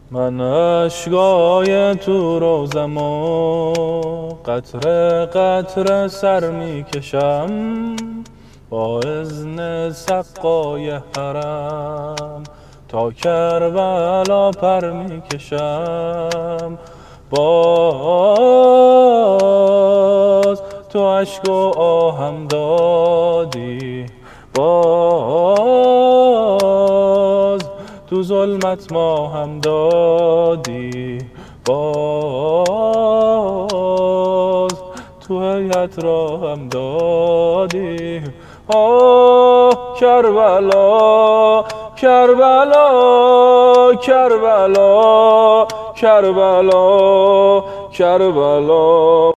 من اشکای تو روزم و قطره قطره سر می کشم، با اذن سقای حرم تا کربلا پر می کشم. باز تو اشک و آهم دادی، باز تو ظلمت ما هم دادی، باز تو هیئت را هم دادی. آه کربلا کربلا کربلا کربلا کربلا.